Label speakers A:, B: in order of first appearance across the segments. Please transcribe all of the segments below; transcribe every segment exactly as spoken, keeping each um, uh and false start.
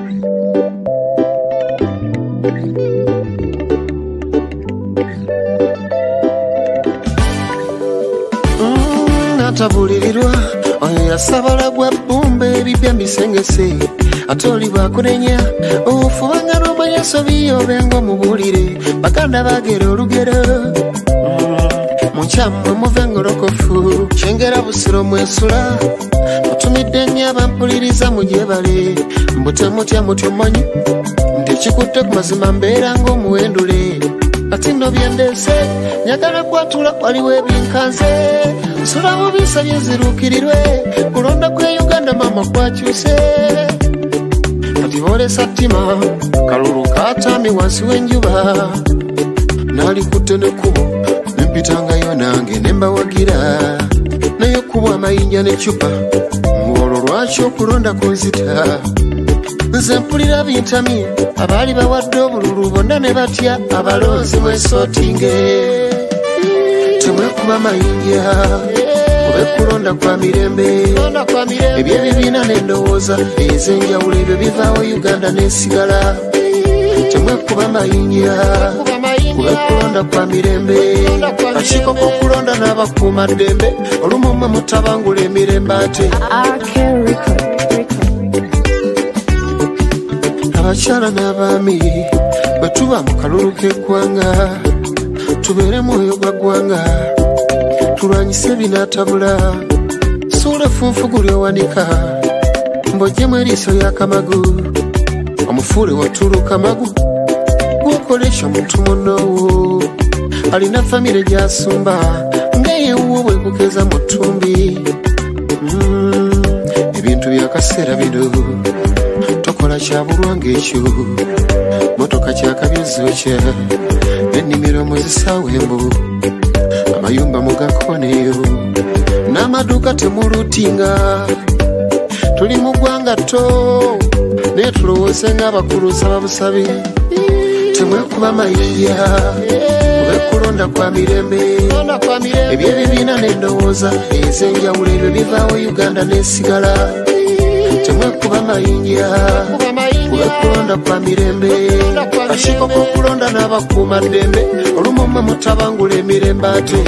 A: Natabulirirwa oyo yasabala gwa bbumbe ebipya mbisengese atoli bwakunenya ofubanga n'omanyaso biyobenga omubulire baganda bagera olugero mukyamwe muvenga olokofu kyengera busiro mwesula mutumidde nnyo abampuliriza mugyebale mbutemutya mutyo manyi ndekikutte ku mazima mbeera ng'omuwendule ati nno byendese nyagala kwatula waliwo ebinkanze nsula mu bisa byeziruukirirwe kulonda kwe Uganda mama kwakyuse kati boolesa ttima kalulu kaatami wansi w'enjuba naalikutte n'ekkubo nempitangayo nange nembawagira naye kubwa amayinja n'eccupa ng'olwo lwaki okulonda kunzita nze mpulira bintamye abaali bawadde obululu bonna ne batya abalonzi mwesootinge temwekuba mayinja kube kulonda kwa mirembe ebyebibiina n'endowooza ez'enjawulo ebyo bivaawo Uganda n'esigala temwekuba mayinja kube kulonda kwa mirembe akakiiko k'okulonda n'abakuuma ddembe olumu mmwe mutabangula emirembe ate abakyala n'abaami bwe tuba mu kalulu k'eggwanga tubeere mwoyo gwa ggwanga tulwanyise ebinaatabula suula funfugu lyowanika mbojjemu eriiso ly'akamagu omufuule watuluka magu gwokolesha omuntu munnoowo alina famire gy'asumba ng'eyewuwo bwe kugeza mu ttumbi ebintu byakaseera bino tokola kyabulwa ng'ekyo motoka kyakabyezokya n'ennimiro muzisaawo embu amayumba mugakoneyo n'amaduuka temulutinga tuli mu ggwanga tto naye tulowooze ng'abakuluusa babusabe temwekuba mayinja kube kulonda kwa mirembe ebyebibiina n'endowooza ez'enjawulo ebyo bivaawo Uganda n'esigala temwekuba mayinja kube kulonda kwa mirembe akakiiko k'okulonda n'abakuuma ddembe olumu mmwe mutabangula emirembe ate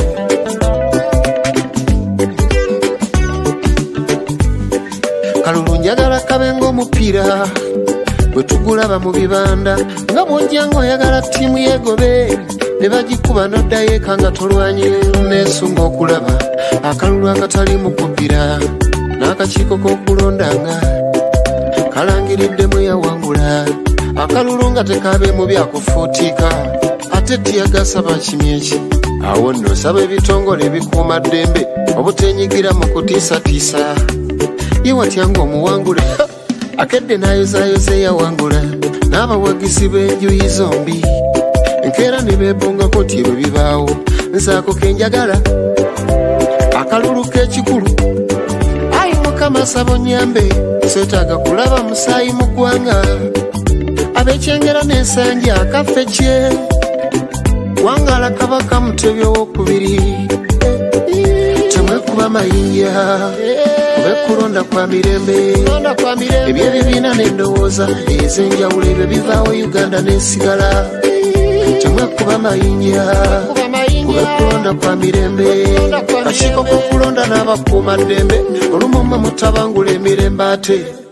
A: kalulu njagala kabe ng'omupiira bwe tugulaba mu bibanda nga bw'ojja ng'oyagala ttiimu yegobe ne bagikuba n'oddayo eka nga tolwanye neesunga okulaba akalulu akatali mu kubbira n'akakiiko k'okulondanga kalangiriddemu yawangula akalulu nga tekaabeemu byakufuutiika ate tiyagasaba kimyeki awo nno saba ebitongole ebikuuma ddembe obutenyigira mu kutiisatiisa ye watya ng'omuwangula akedde n'ayozaayoza eyawangula n'abawagizi b'enjuyi zombi enkeera ne beebongako ti ebyo bibaawo nsaako kenjagala akalulu k'ekikulu ayi mukama sabo nyambe seetaaga kulaba musaayi mu ggwanga ab'ekyengera n'ensanja akaffe kye wangala kabaka mutebi owokubiri temwekuba mayinja kube kulonda kwa mirembe ebyebibiina n'endowooza ez'enjawulo ebyo bivaawo Uganda n'esigala temwekuba mayinja kube kulonda kwa mirembe akakiiko k'okulonda n'abakuuma ddembe olumu mmwe mutabangula emirembe ate